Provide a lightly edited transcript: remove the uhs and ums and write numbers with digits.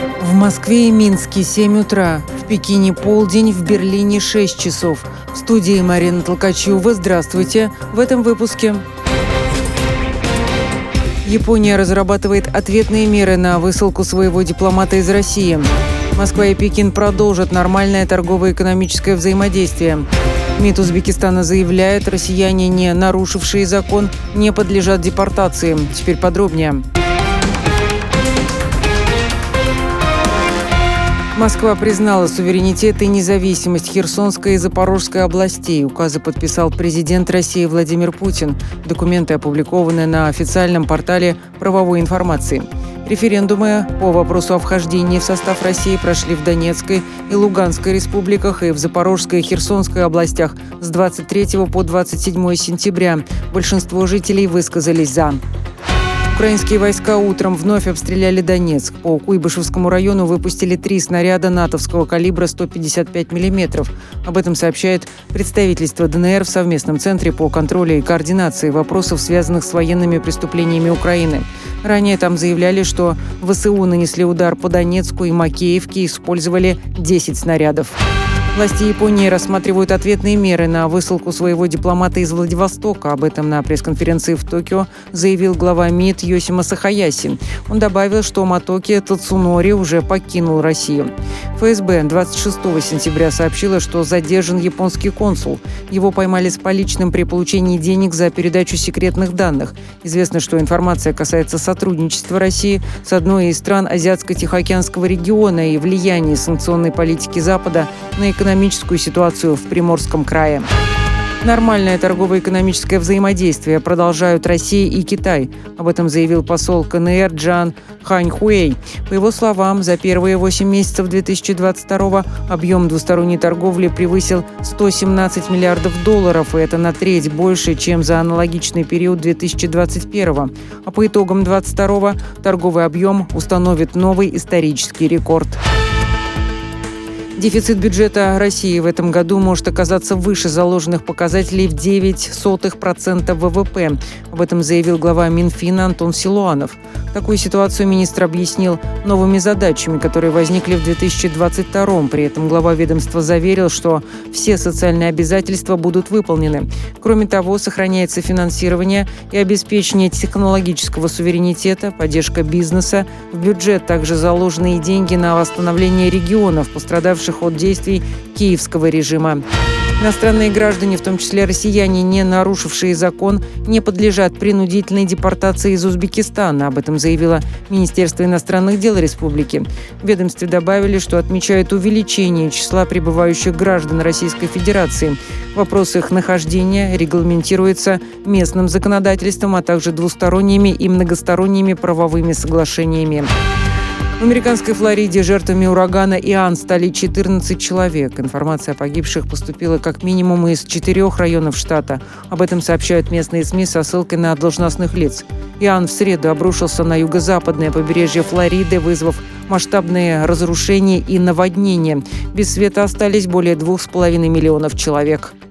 В Москве и Минске 7 утра, в Пекине полдень, в Берлине 6 часов. В студии Марина Толкачева. Здравствуйте. В этом выпуске. Япония разрабатывает ответные меры на высылку своего дипломата из России. Москва и Пекин продолжат нормальное торгово-экономическое взаимодействие. МИД Узбекистана заявляет, россияне, не нарушившие закон, не подлежат депортации. Теперь подробнее. Москва признала суверенитет и независимость Херсонской и Запорожской областей. Указы подписал президент России Владимир Путин. Документы опубликованы на официальном портале правовой информации. Референдумы по вопросу о вхождении в состав России прошли в Донецкой и Луганской республиках и в Запорожской и Херсонской областях с 23 по 27 сентября. Большинство жителей высказались «за». Украинские войска утром вновь обстреляли Донецк. По Куйбышевскому району выпустили 3 снаряда натовского калибра 155 мм. Об этом сообщает представительство ДНР в совместном центре по контролю и координации вопросов, связанных с военными преступлениями Украины. Ранее там заявляли, что ВСУ нанесли удар по Донецку и Макеевке и использовали 10 снарядов. Власти Японии рассматривают ответные меры на высылку своего дипломата из Владивостока. Об этом на пресс-конференции в Токио заявил глава МИД Йосима Сахаяси. Он добавил, что Мотоки Тацунори уже покинул Россию. ФСБ 26 сентября сообщила, что задержан японский консул. Его поймали с поличным при получении денег за передачу секретных данных. Известно, что информация касается сотрудничества России с одной из стран Азиатско-Тихоокеанского региона и влияния санкционной политики Запада на экономическую ситуацию в Приморском крае. Нормальное торгово-экономическое взаимодействие продолжают Россия и Китай. Об этом заявил посол КНР Джан Ханьхуэй. По его словам, за первые 8 месяцев 2022 объем двусторонней торговли превысил 117 миллиардов долларов, и это на треть больше, чем за аналогичный период 2021. А по итогам 2022 торговый объем установит новый исторический рекорд. Дефицит бюджета России в этом году может оказаться выше заложенных показателей в 0,09% ВВП. Об этом заявил глава Минфина Антон Силуанов. Такую ситуацию министр объяснил новыми задачами, которые возникли в 2022. При этом глава ведомства заверил, что все социальные обязательства будут выполнены. Кроме того, сохраняется финансирование и обеспечение технологического суверенитета, поддержка бизнеса. В бюджет также заложены и деньги на восстановление регионов, пострадавших от действий киевского режима. Иностранные граждане, в том числе россияне, не нарушившие закон, не подлежат принудительной депортации из Узбекистана. Об этом заявило Министерство иностранных дел республики. В ведомстве добавили, что отмечают увеличение числа прибывающих граждан Российской Федерации. Вопрос их нахождения регламентируется местным законодательством, а также двусторонними и многосторонними правовыми соглашениями. В американской Флориде жертвами урагана Иан стали 14 человек. Информация о погибших поступила как минимум из 4 районов штата. Об этом сообщают местные СМИ со ссылкой на должностных лиц. Иан в среду обрушился на юго-западное побережье Флориды, вызвав масштабные разрушения и наводнения. Без света остались более 2,5 миллионов человек.